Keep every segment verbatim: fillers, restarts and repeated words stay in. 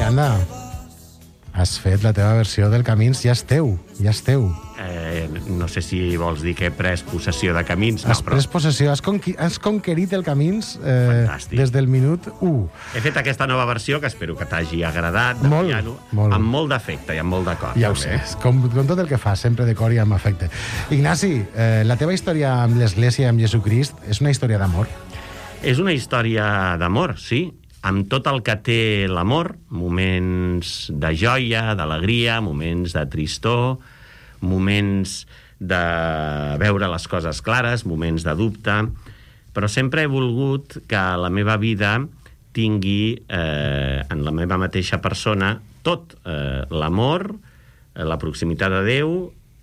Miranda, has fet la teva versió del Camins, ja és teu, ja és teu. Eh, no sé si vols dir que he pres possessió de Camins. No, has pres però... possessió, has, conqui has conquerit el Camins eh, des del minut u. He fet aquesta nova versió, que espero que t'hagi agradat, de molt, piano, molt. amb molt d'afecte i amb molt de cor. Ja ho sé, com, com tot el que fas, sempre de cor i amb afecte. Ignasi, eh, la teva història amb l'Església i amb Jesucrist és una història d'amor? És una història d'amor, sí, amb tot el que té l'amor, moments de joia, d'alegria, moments de tristor, moments de veure les coses clares, moments de dubte, però sempre he volgut que la meva vida tingui, eh, en la meva mateixa persona, tot, eh, l'amor, la proximitat de Déu,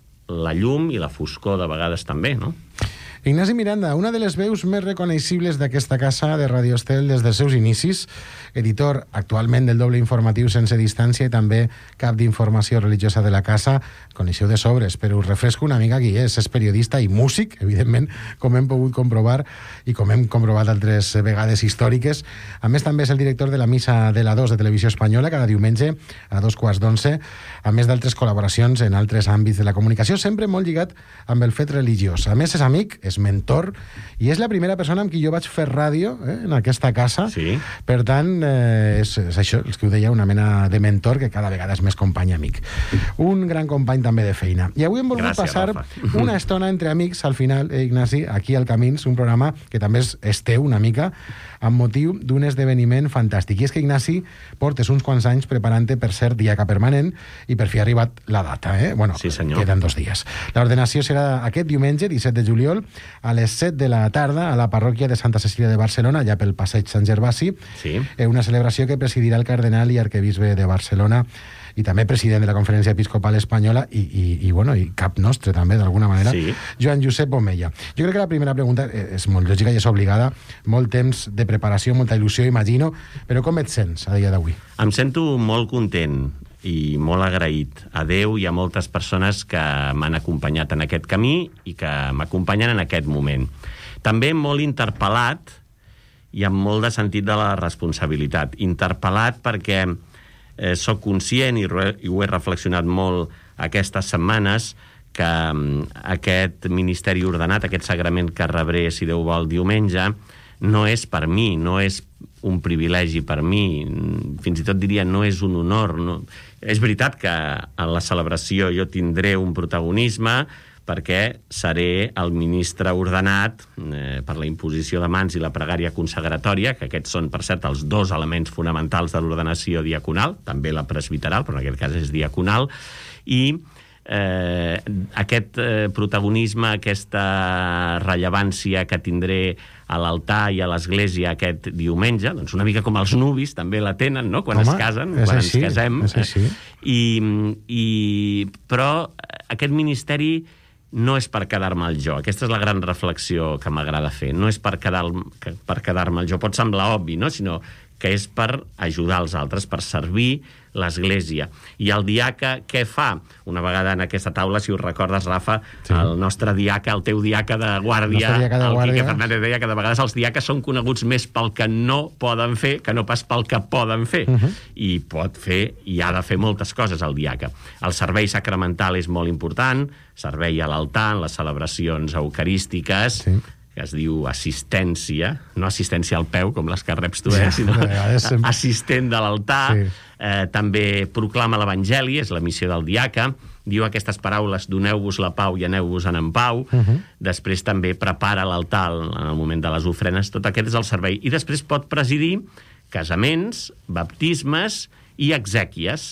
la llum i la foscor de vegades també, no? Ignasi Miranda, una de les veus més reconeixibles d'aquesta casa de Radio Estel des dels seus inicis, editor actualment del doble informatiu Sense Distància i també cap d'informació religiosa de la casa, coneixeu de sobres, però us refresco una mica qui és. És periodista i músic, evidentment, com hem pogut comprovar i com hem comprovat altres vegades històriques. A més, també és el director de la Missa de la dos de Televisió Espanyola, cada diumenge a dos quarts d'onze, a més d'altres col·laboracions en altres àmbits de la comunicació, sempre molt lligat amb el fet religiós. A més, és amic, és mentor, i és la primera persona amb qui jo vaig fer ràdio eh, en aquesta casa. Sí. Per tant, eh, és, és això, els que ho deia, una mena de mentor que cada vegada és més company i amic. Un gran company també de feina. I avui hem volgut Gràcies, passar Rafa. una estona entre amics, al final, eh, Ignasi, aquí al Camins, un programa que també és, és teu una mica, amb motiu d'un esdeveniment fantàstic. I és que, Ignasi, portes uns quants anys preparant-te per ser diaca permanent i per fi ha arribat la data, eh? Bueno, sí, senyor. Queden dos dies. L'ordenació serà aquest diumenge, disset de juliol, a les set de la tarda, a la parròquia de Santa Cecília de Barcelona, allà pel passeig Sant Gervasi. Sí. Eh, una celebració que presidirà el cardenal i arquebisbe de Barcelona i també president de la Conferència Episcopal Espanyola i, i, i, bueno, i cap nostre també, d'alguna manera, sí. Joan Josep Omella. Jo crec que la primera pregunta és molt lògica i és obligada, molt temps de preparació, molta il·lusió, imagino, però com et sents a dia d'avui? Em sento molt content i molt agraït a Déu i a moltes persones que m'han acompanyat en aquest camí i que m'acompanyen en aquest moment. També molt interpel·lat i amb molt de sentit de la responsabilitat. Interpel·lat perquè eh, soc conscient i, re, i ho he reflexionat molt aquestes setmanes que um, aquest ministeri ordenat, aquest sagrament que rebré, si Déu vol, diumenge, no és per mi, no és un privilegi per mi, fins i tot diria no és un honor. No. És veritat que en la celebració jo tindré un protagonisme perquè seré el ministre ordenat eh, per la imposició de mans i la pregària consagratòria, que aquests són, per cert, els dos elements fonamentals de l'ordenació diaconal, també la presbiteral, però en aquest cas és diaconal, i eh, aquest eh, protagonisme, aquesta rellevància que tindré a l'altar i a l'església aquest diumenge, doncs una mica com els nuvis també la tenen, no?, quan Home, es casen, quan així, ens casem. És així. I, i, però aquest ministeri no és per quedar-me jo. Aquesta és la gran reflexió que m'agrada fer. No és per, quedar, per quedar-me jo. Pot semblar obvi, no?, sinó que és per ajudar els altres, per servir l'Església. I el diaca, què fa? Una vegada en aquesta taula, si us recordes, Rafa, sí. el nostre diaca, el teu diaca de guàrdia, el, diaca de el guàrdia. Quique Fernández deia que de vegades els diaques són coneguts més pel que no poden fer que no pas pel que poden fer. Uh-huh. I pot fer, i ha de fer moltes coses el diaca. El servei sacramental és molt important, servei a l'altar, en les celebracions eucarístiques, sí. que es diu assistència, no assistència al peu, com les que reps tu, eh, sinó assistent de l'altar. Sí. Eh, també proclama l'Evangeli, és la missió del diaca, diu aquestes paraules, doneu-vos la pau i aneu-vos-en en pau. Uh-huh. Després també prepara l'altar en el moment de les ofrenes. Tot aquest és el servei. I després pot presidir casaments, baptismes i exèquies.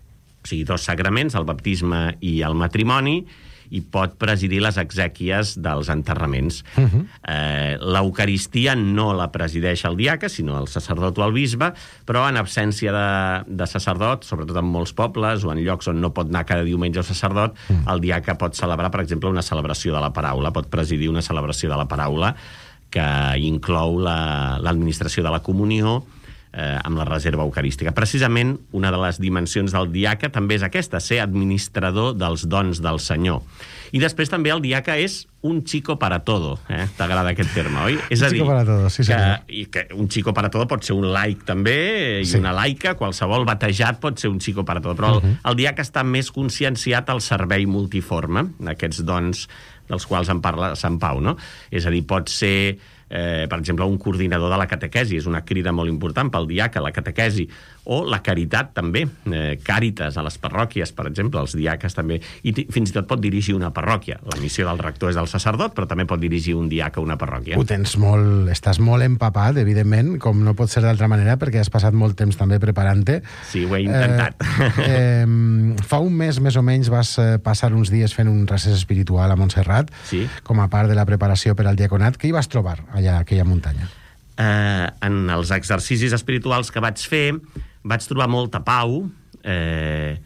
O sigui, dos sagraments, el baptisme i el matrimoni, i pot presidir les exèquies dels enterraments. Uh-huh. Eh, L'Eucaristia no la presideix el diaca, sinó el sacerdot o el bisbe, però en absència de, de sacerdot, sobretot en molts pobles o en llocs on no pot anar cada diumenge el sacerdot, uh-huh. el diaca pot celebrar, per exemple, una celebració de la paraula, pot presidir una celebració de la paraula que inclou la, l'administració de la comunió, eh, amb la reserva eucarística. Precisament, una de les dimensions del diaca també és aquesta, ser administrador dels dons del Senyor. I després també el diaca és un chico para todo, eh? T'agrada aquest terme, oi? És a dir, chico para todo, sí, que, senyor. i que un chico para todo pot ser un laic també, i sí. una laica, qualsevol batejat pot ser un chico para todo, però el, uh -huh. el diaca està més conscienciat al servei multiforme, aquests dons dels quals en parla Sant Pau, no? És a dir, pot ser, eh, per exemple, un coordinador de la catequesi, és una crida molt important pel diaca, la catequesi, o la caritat també, eh, càritas a les parròquies, per exemple, els diaques també, i fins i tot pot dirigir una parròquia. La missió del rector és del sacerdot, però també pot dirigir un diaca a una parròquia. Ho tens molt, estàs molt empapat, evidentment, com no pot ser d'altra manera, perquè has passat molt temps també preparant-te. Sí, ho he intentat. Eh, eh, fa un mes, més o menys, vas passar uns dies fent un recés espiritual a Montserrat, sí. com a part de la preparació per al diaconat. Què hi vas trobar allà, a aquella muntanya? Eh, en els exercicis espirituals que vaig fer, vaig trobar molta pau, eh,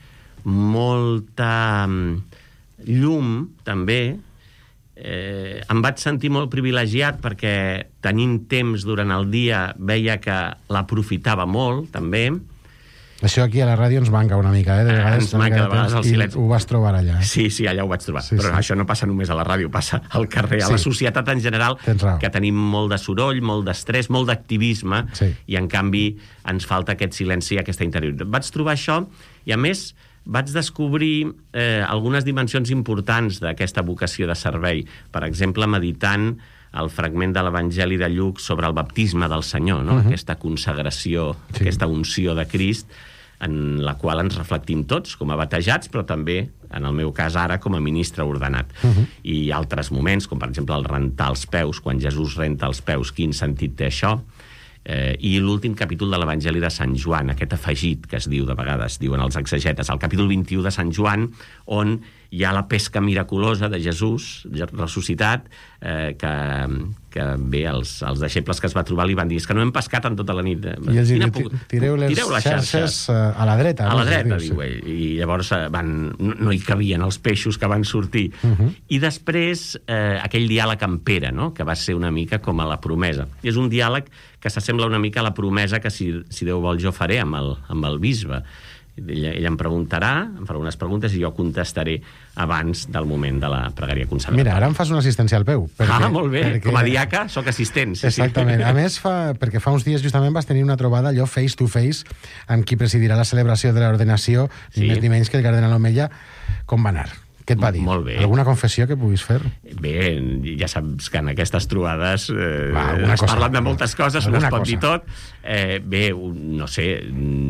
molta llum, també. Eh, em vaig sentir molt privilegiat perquè tenint temps durant el dia veia que l'aprofitava molt, també. Això aquí a la ràdio ens manca una mica, eh? De vegades, ens manca de vegades el silenci. Ho vas trobar allà. Eh? Sí, sí, allà ho vaig trobar. Sí, Però sí. això no passa només a la ràdio, passa al carrer, a sí. la societat en general, que tenim molt de soroll, molt d'estrès, molt d'activisme, sí. i en canvi ens falta aquest silenci i aquesta interioritat. Vaig trobar això, i a més vaig descobrir eh, algunes dimensions importants d'aquesta vocació de servei. Per exemple, meditant el fragment de l'Evangeli de Lluc sobre el baptisme del Senyor, no? Uh-huh. Aquesta consagració, sí. aquesta unció de Crist, en la qual ens reflectim tots com a batejats, però també, en el meu cas ara, com a ministre ordenat. Uh-huh. I altres moments, com per exemple el rentar els peus, quan Jesús renta els peus, quin sentit té això? Eh, I l'últim capítol de l'Evangeli de Sant Joan, aquest afegit que es diu de vegades, diuen els exegetes, el capítol vint-i-u de Sant Joan, on hi ha la pesca miraculosa de Jesús ressuscitat, eh, que, que bé, els, els deixebles que es va trobar li van dir, és que no hem pescat en tota la nit. I els diu, tireu les, tireu les xarxes, xarxes a la dreta. A no? la dreta, diu, diu ell. I llavors van, no, no hi cabien els peixos que van sortir. Uh-huh. I després, eh, aquell diàleg amb Pere, no? Que va ser una mica com a la promesa. I és un diàleg que s'assembla una mica a la promesa que, si, si Déu vol, jo faré amb el, amb el bisbe. Ell, ell em preguntarà, em farà unes preguntes i jo contestaré abans del moment de la pregària consagratòria. Mira, ara em fas una assistència al peu. Perquè, ah, molt bé. Perquè... Com a diaca, sóc assistent. Sí, exactament. Sí. A més, fa, perquè fa uns dies justament vas tenir una trobada allò face to face amb qui presidirà la celebració de l'ordenació, sí. ni més ni menys que el cardenal Omella. Com va anar? Què et va dir? Molt bé. Alguna confessió que puguis fer? Bé, ja saps que en aquestes trobades eh, va, es cosa, parlen de moltes coses, no es pot cosa. dir tot. Eh, bé, un, no sé...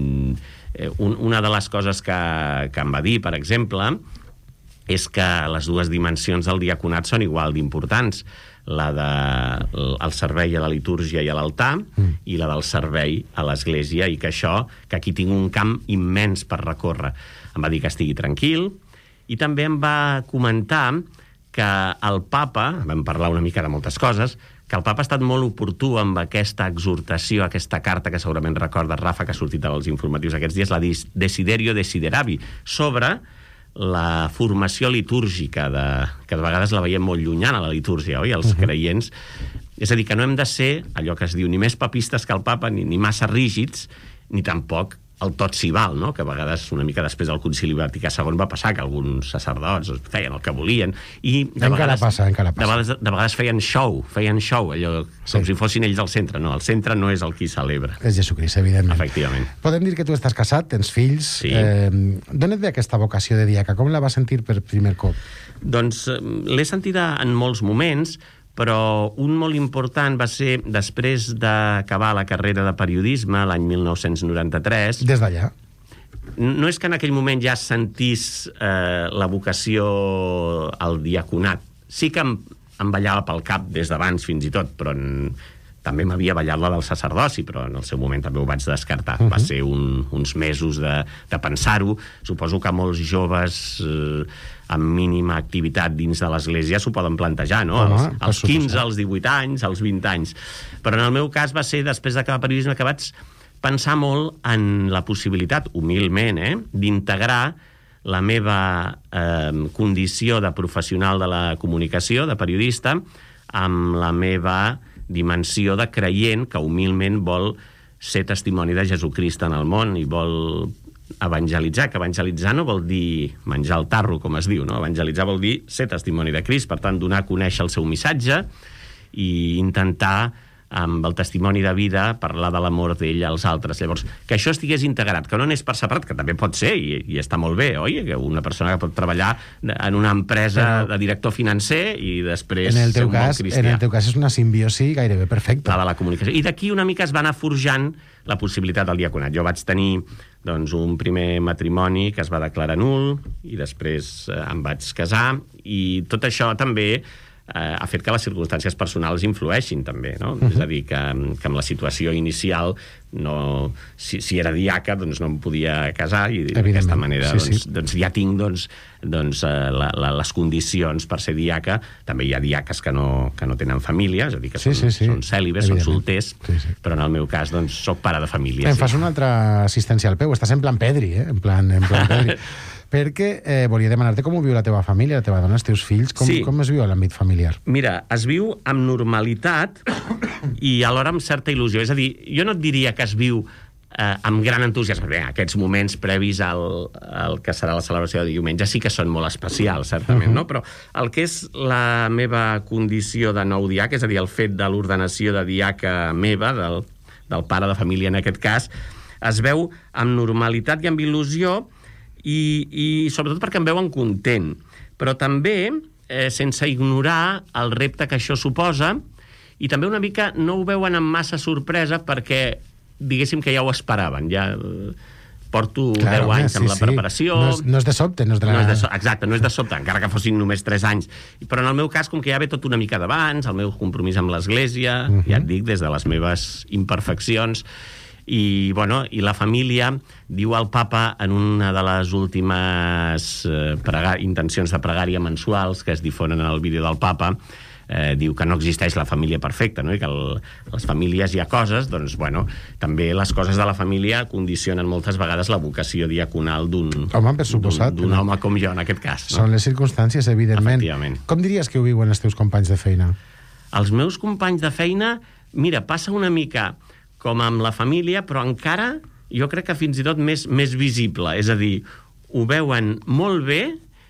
Un, una de les coses que, que em va dir, per exemple, és que les dues dimensions del diaconat són igual d'importants, la del servei a la litúrgia i a l'altar mm. i la del servei a l'església, i que això, que aquí tinc un camp immens per recórrer. Em va dir que estigui tranquil, i també em va comentar que el papa, vam parlar una mica de moltes coses, que el papa ha estat molt oportú amb aquesta exhortació, aquesta carta que segurament recorda, Rafa, que ha sortit als informatius aquests dies, la Desiderio Desideravi, sobre la formació litúrgica, de, que de vegades la veiem molt llunyana, la litúrgia, oi? Els uh-huh. creients. És a dir, que no hem de ser, allò que es diu, ni més papistes que el papa, ni, ni massa rígids, ni tampoc el tot s'hi val, no? Que a vegades, una mica després del Concili Vaticà segon, va passar que alguns sacerdots feien el que volien, i de encara vegades, passa, encara passa. De vegades, de vegades feien show, feien show, allò, sí. com si fossin ells al centre. No, el centre no és el qui celebra. És Jesucrist, evidentment. Efectivament. Podem dir que tu estàs casat, tens fills. Sí. Eh, D'on et ve aquesta vocació de diaca? Com la vas sentir per primer cop? Doncs l'he sentida en molts moments, però un molt important va ser després d'acabar la carrera de periodisme l'any mil nou-cents noranta-tres. Des d'allà? No és que en aquell moment ja sentís eh, la vocació al diaconat. Sí que em, em ballava pel cap des d'abans fins i tot, però en, també m'havia ballat la del sacerdoci, però en el seu moment també ho vaig descartar. Uh-huh. Va ser un, uns mesos de, de pensar-ho. Suposo que molts joves eh, amb mínima activitat dins de l'Església s'ho poden plantejar, no? Home, als, als quinze, als divuit anys, als vint anys. Però en el meu cas va ser, després d'acabar periodisme, que vaig pensar molt en la possibilitat, humilment, eh, d'integrar la meva eh, condició de professional de la comunicació, de periodista, amb la meva dimensió de creient que humilment vol ser testimoni de Jesucrist en el món i vol evangelitzar, que evangelitzar no vol dir menjar el tarro, com es diu, no? Evangelitzar vol dir ser testimoni de Crist, per tant, donar a conèixer el seu missatge i intentar, amb el testimoni de vida, parlar de l'amor d'ell als altres. Llavors, que això estigués integrat, que no n'és per separat, que també pot ser, i, i està molt bé, oi? Que una persona que pot treballar en una empresa Però, de director financer i després en el teu ser un cas, bon cristià. En el teu cas és una simbiosi gairebé perfecta. La de la comunicació. I d'aquí una mica es va anar forjant la possibilitat del diaconat. Jo vaig tenir doncs, un primer matrimoni que es va declarar nul i després eh, em vaig casar, i tot això també eh, ha fet que les circumstàncies personals influeixin també, no? Uh-huh. És a dir, que, que amb la situació inicial no, si, si era diaca doncs no em podia casar i d'aquesta manera sí, doncs, sí. doncs ja tinc doncs, doncs, eh, la, la, les condicions per ser diaca. També hi ha diaques que no, que no tenen família, és a dir, que sí, són, sí, sí. són cèlibes, són solters, sí, sí. però en el meu cas doncs soc pare de família. Em sí. fas una altra assistència al peu, estàs en plan Pedri, eh? en plan, en plan Pedri. Perquè eh, volia demanar-te com ho viu la teva família, la teva dona, els teus fills, com, sí. com es viu l'àmbit familiar? Mira, es viu amb normalitat i alhora amb certa il·lusió. És a dir, jo no et diria que es viu eh, amb gran entusiasme. Bé, aquests moments previs al, al que serà la celebració de diumenge sí que són molt especials, certament, uh-huh. no? Però el que és la meva condició de nou diaca, és a dir, el fet de l'ordenació de diaca meva, del, del pare de família en aquest cas, es veu amb normalitat i amb il·lusió, i, i sobretot perquè em veuen content, però també eh, sense ignorar el repte que això suposa, i també una mica no ho veuen amb massa sorpresa perquè diguéssim que ja ho esperaven, ja eh, porto claro, deu anys sí, amb la preparació. Sí. No, és, no és de sobte, no és de la... No és de so... Exacte, no és de sobte, encara que fossin només tres anys. Però en el meu cas, com que ja ve tot una mica d'abans, el meu compromís amb l'Església, uh-huh. ja et dic, des de les meves imperfeccions, i, bueno, i la família diu al papa en una de les últimes eh, prega... intencions de pregària mensuals que es difonen en el vídeo del papa, eh, diu que no existeix la família perfecta, no? I que el, les famílies hi ha coses, doncs, bueno, també les coses de la família condicionen moltes vegades la vocació diaconal d'un home, per suposat, d'un home com jo, en aquest cas. No? Són les circumstàncies, evidentment. Com diries que ho viuen els teus companys de feina? Els meus companys de feina, mira, passa una mica com amb la família, però encara jo crec que fins i tot més, més visible. És a dir, ho veuen molt bé,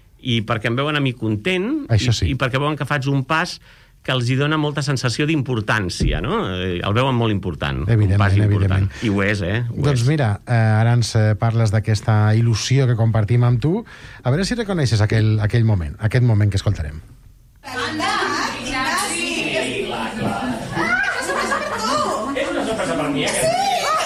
i perquè em veuen a mi content, sí. i, i perquè veuen que faig un pas que els hi dona molta sensació d'importància, no? El veuen molt important, un pas important. I ho és, eh? Ho doncs és. mira, eh, ara ens parles d'aquesta il·lusió que compartim amb tu. A veure si reconeixes aquell, aquell moment, aquest moment que escoltarem. Anda, Ignasi! Sí, clar, clar. Ah, és una sorpresa per tu! És una sorpresa per mi, eh? Sí!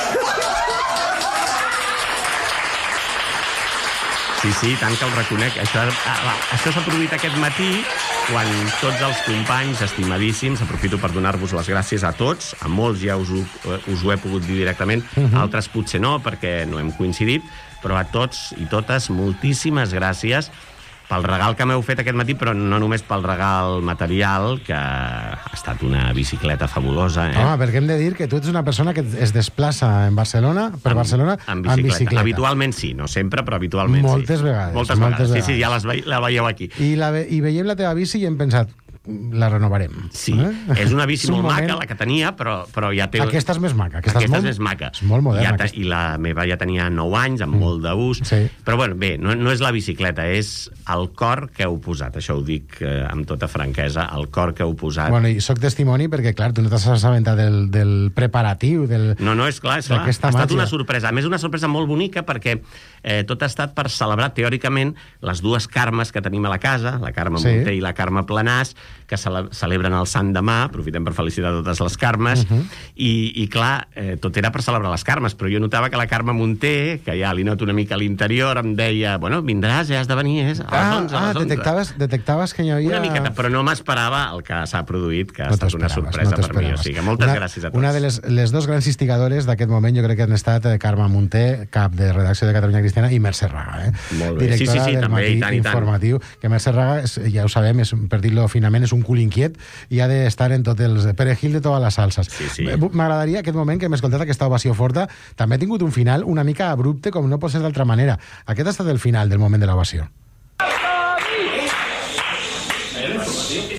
Sí, sí, tant que el reconec. Això, això s'ha produït aquest matí, quan tots els companys estimadíssims, aprofito per donar-vos les gràcies a tots, a molts ja us ho, us ho he pogut dir directament, uh-huh. altres potser no, perquè no hem coincidit, però a tots i totes, moltíssimes gràcies pel regal que m'heu fet aquest matí, però no només pel regal material, que ha estat una bicicleta fabulosa. Eh? Home, perquè hem de dir que tu ets una persona que es desplaça en Barcelona, per amb, Barcelona amb bicicleta. amb bicicleta. Habitualment sí, no sempre, però habitualment moltes sí. Vegades, moltes, moltes vegades. vegades. Sí, sí, ja les ve la veieu aquí. I, la ve I veiem la teva bici i hem pensat, la renovarem. Sí, eh? És una bici molt moment... maca, la que tenia, però, però ja té... Aquesta és més maca. Aquesta, aquesta és, molt... és més maca. És molt moderna. Ja I la meva ja tenia nou anys, amb mm. molt d'ús. Sí. Però, bueno, bé, no, no és la bicicleta, és el cor que heu posat. Això ho dic eh, amb tota franquesa, el cor que heu posat. Bueno, i soc testimoni perquè, clar, tu no t'has assabentat del, del preparatiu, del... No, no, és clar, és clar. Ha estat màgia. Una sorpresa. A més, una sorpresa molt bonica perquè eh, tot ha estat per celebrar, teòricament, les dues Carmes que tenim a la casa, la Carme sí. Munté i la Carme Planàs, que cele celebren el Sant demà, aprofitem per felicitar totes les Carmes, uh -huh. i, i clar, eh, tot era per celebrar les Carmes, però jo notava que la Carme Munté, que ja li noto una mica a l'interior, em deia, bueno, vindràs, ja has de venir, eh? A les ah, onze, a les ah, onze. detectaves, detectaves que hi havia... Una miqueta, però no m'esperava el que s'ha produït, que ha no estat una sorpresa no per mi. O sigui, moltes una, gràcies a tots. Una de les, les dos grans instigadores d'aquest moment jo crec que han estat eh, Carme Munté, cap de redacció de Catalunya Cristiana, i Mercè Raga, eh? Molt bé. Directora sí, sí, sí, del també, Matí i tant, i tant. Informatiu, que Mercè Raga, és, ja ho sabem, és, per dir-lo finament, és un cul inquiet i ha d'estar en tot els perejil de totes les salses. Sí, sí. M'agradaria aquest moment que hem escoltat aquesta ovació forta, també ha tingut un final una mica abrupte, com no pot ser d'altra manera. Aquest ha estat el final del moment de l'ovació.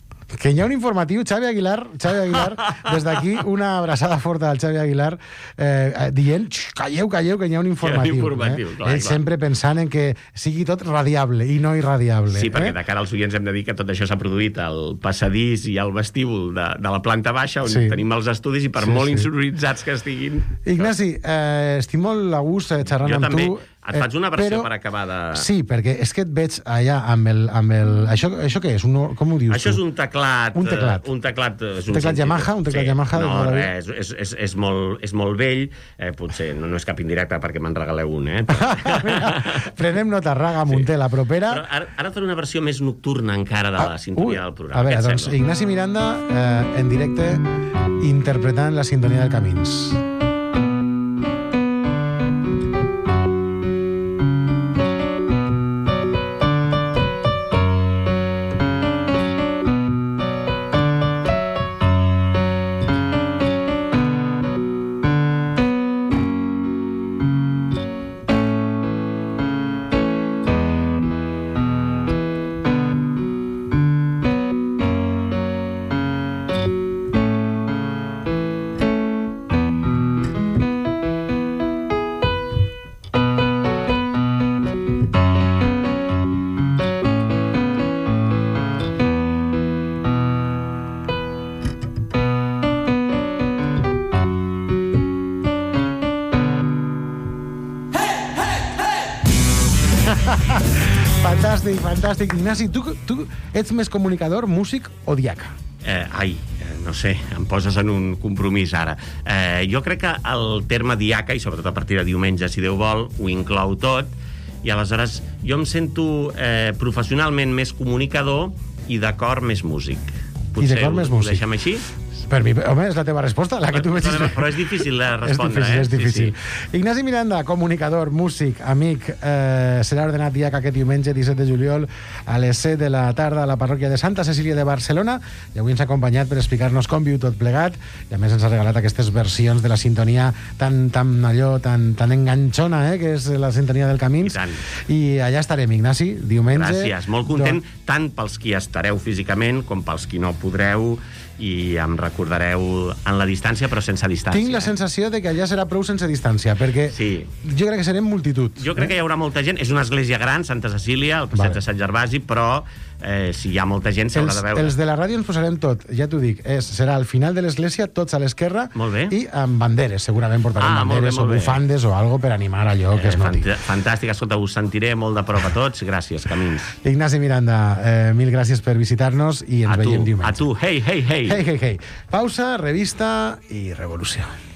Que hi ha un informatiu, Xavi Aguilar, Xavi Aguilar, des d'aquí una abraçada forta al Xavi Aguilar, eh, dient, calleu, calleu, que hi ha un informatiu. informatiu, eh? clar, Ell clar. sempre pensant en que sigui tot radiable i no irradiable. Sí, perquè eh? de cara als oients hem de dir que tot això s'ha produït al passadís i al vestíbul de, de la planta baixa, on Sí. tenim els estudis, i per Sí, molt sí. insonoritzats que estiguin... Ignasi, eh, estic molt a gust eh, xerrant Jo amb també. tu. Et faig una versió però- per acabar de... Sí, perquè és que et veig allà amb el... Amb el això, això què és? Un, com ho dius Això tu? és un teclat... Un teclat. eh, Un teclat, és un Teclat sintetizador. Yamaha? Un teclat sí. Yamaha de No, tota la vida? res, és, és, és, molt, és molt vell. Eh, potser no, no és cap indirecte perquè me'n regaleu un, eh? Mira, prenem nota, Raga Munté, la propera. Però ara, ara faré una versió més nocturna encara de la sintonia del programa. A veure, Què et doncs, sembla? Ignasi Miranda, eh, en directe, interpretant la sintonia del Camins. Fantàstic, fantàstic. Ignasi, tu, tu ets més comunicador, músic o diaca? Eh, ai, eh, no sé, em poses en un compromís ara. Eh, jo crec que el terme diaca, i sobretot a partir de diumenge, si Déu vol, ho inclou tot, i aleshores jo em sento eh, professionalment més comunicador i de cor més músic. Potser de cor més ho, músic. Ho deixem així? Per mi, home, és la teva resposta, la que tu veig. Però, però és difícil de respondre, és difícil, eh? és difícil. Sí, sí. Ignasi Miranda, comunicador, músic, amic, eh, serà ordenat diaca aquest diumenge, disset de juliol, a les set de la tarda a la parròquia de Santa Cecília de Barcelona, i avui ens ha acompanyat per explicar-nos com viu tot plegat, i a més ens ha regalat aquestes versions de la sintonia tan, tan allò, tan, tan enganxona, eh, que és la sintonia del Camins. I tant. I allà estarem, Ignasi, diumenge. Gràcies, molt content, tant pels qui estareu físicament com pels qui no podreu, i em recordareu en la distància, però sense distància. Tinc la eh? sensació de que allà serà prou sense distància, perquè Sí. jo crec que serem multitud. Jo crec que hi haurà molta gent. És una església gran, Santa Cecília, al passeig Vale. de Sant Gervasi, però eh, si hi ha molta gent s'haurà Els, de veure. els de la ràdio ens posarem tot, ja t'ho dic. És, serà al final de l'església, tots a l'esquerra, Molt bé. i amb banderes. Segurament portarem Ah, molt bé, banderes molt o bé. bufandes o algo per animar allò que es noti. Fant fantàstic, escolta, us sentiré molt de prop a tots. Gràcies, Camins. Ignasi Miranda, eh, mil gràcies per visitar-nos i ens A tu, veiem diumenge. a tu. Hey, hey, hey. Hey, hey, hey. Pausa, revista i revolució.